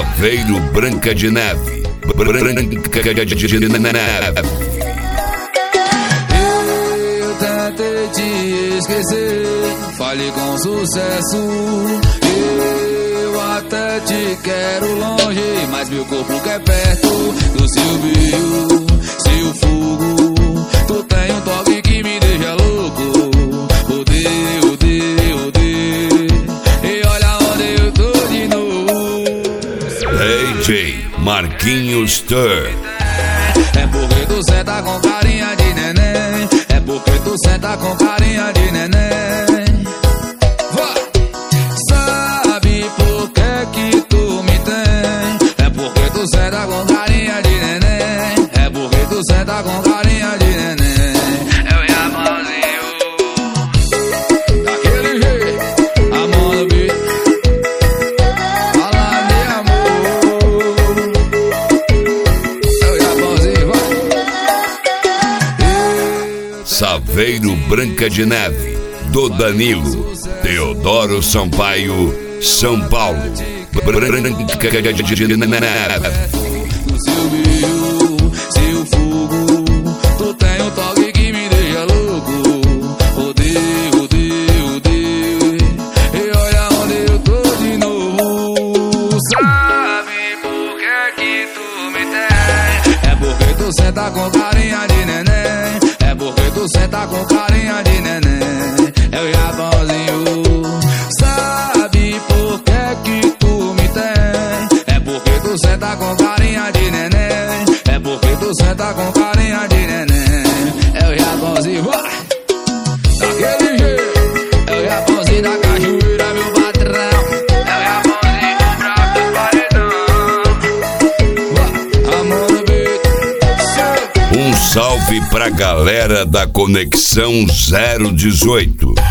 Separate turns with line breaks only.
Saveiro Branca de Neve. Branca de Neve.
Eu tentei te esquecer, falei com sucesso. Eu até te quero longe, mas meu corpo quer perto do seu brilho, seu fogo. Tu tem um toque que me deixa louco. Odeio, odeio, odeio. E olha onde eu tô de novo.
DJ Marquinhos Tur.
É porque tu senta com carinha de neném. É porque tu senta com carinha de neném. Vai! Sabe por que tu me tem? É porque tu senta com carinha de neném. É porque tu senta com carinha de neném. Eu e a mãozinho daquele jeito, a mão no beat. Fala de amor. Eu e a mãozinho, vai.
Saveiro Branca de Neve, do Danilo Teodoro Sampaio, São Paulo. Branca de Neve.
O seu brilho, seu fogo. Tu tem um toque que me deixa louco. Odeio, odeio, odeio. E olha onde eu tô de novo. Sabe por que tu me tem? É porque tu senta com carinha de neném. É porque tu senta com carinha de neném. Eu e a Pãozinho. Sabe por que tu me tem? É porque tu senta com carinha de neném. É porque tu senta com carinha de neném. Eu e a Pãozinho, vai! Daquele jeito. Eu e a Pãozinho da cajueira, meu patrão. Eu e a Pãozinho bravo do paredão. Vai, amor no beat.
Um salve pra galera da Conexão 018.